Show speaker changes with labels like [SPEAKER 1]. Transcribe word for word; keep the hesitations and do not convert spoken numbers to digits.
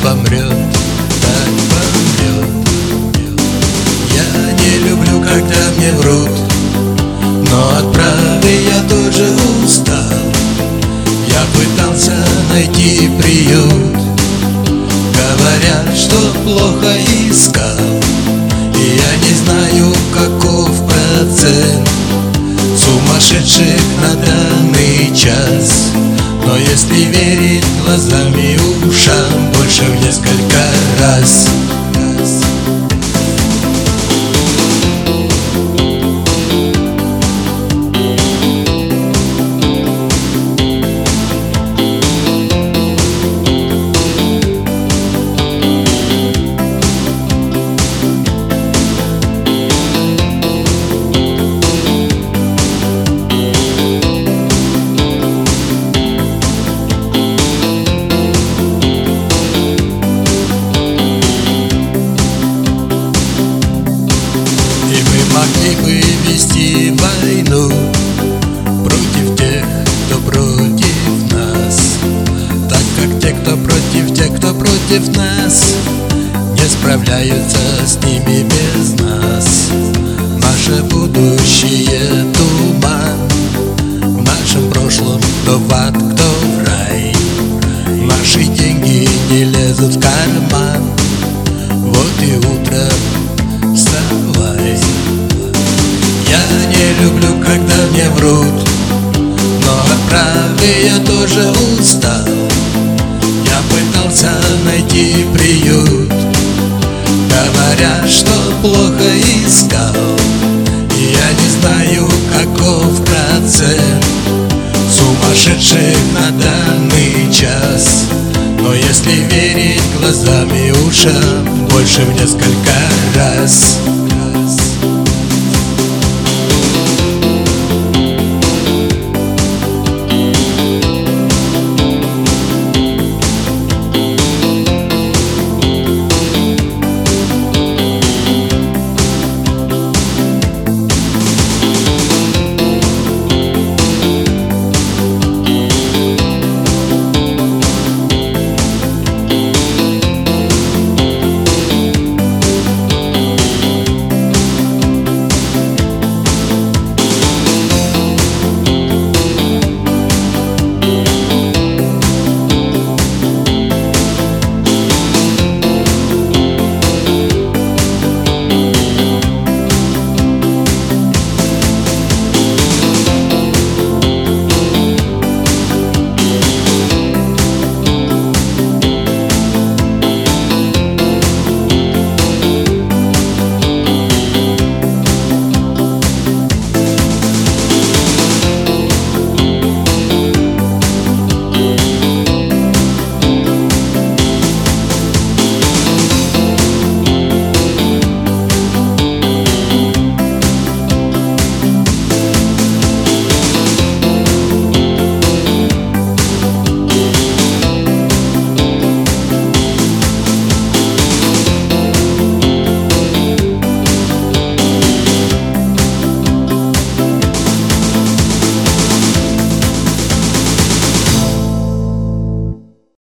[SPEAKER 1] помрет, так помрет. Я не люблю, когда мне врут, но от правды я тоже устал. Я пытался найти приют, говорят, что плохо искал. И я не знаю, каков процент сумасшедших на данный час. Но если верить глазам и ушам, больше в несколько раз. Могли бы вести войну против тех, кто против нас, так как те, кто против, те, кто против нас, не справляются с ними без нас. Наше будущее туман, в нашем прошлом кто в ад, кто в рай. Наши деньги не лезут в карман, вот и утром вставай. Я не люблю, когда мне врут, но от правды я тоже устал. Я пытался найти приют, говорят, что плохо искал. И я не знаю, каков процент сумасшедших на данный час. Но если верить глазам и ушам, больше в несколько раз.